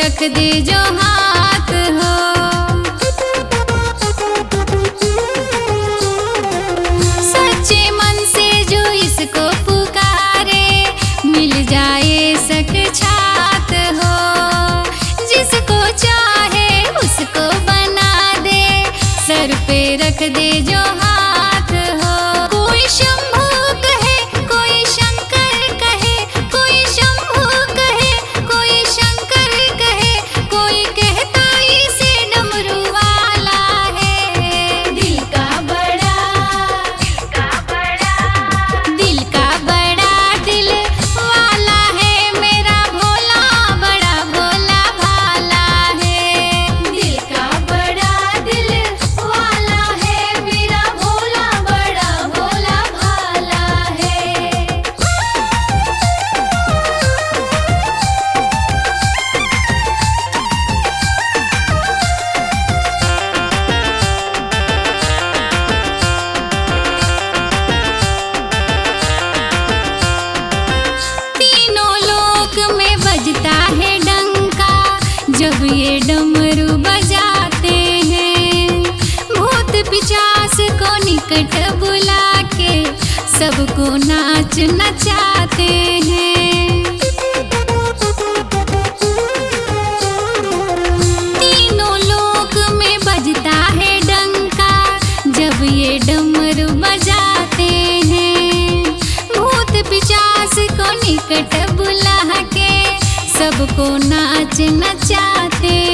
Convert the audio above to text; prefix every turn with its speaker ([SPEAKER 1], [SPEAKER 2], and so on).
[SPEAKER 1] रख दे जो हाथ हो। सच्चे मन से जो इसको पुकारे मिल जाए साक्षात हो। जिसको चाहे उसको बना दे सर पे रख दे जो हाथ हो। कोई शंभू कहे कोई शंकर कहे, कोई शंभू कहे कोई शंकर कहे, कोई कहता इसे डमरू वाला है। दिल का बड़ा दिल वाला है मेरा भोला, बड़ा भोला भाला है। दिल का बड़ा दिल वाला है मेरा भोला, बड़ा भोला भाला है। तीनों लोक में बजता है डंका जब ये डमरू बजाते हैं। भूत पिशाच को निकट बुला के सबको नाच नचाते हैं। तीनों लोक में बजता है डंका जब ये डमरू बजाते हैं। भूत पिशाच को निकट बुला के सबको नाच नचाते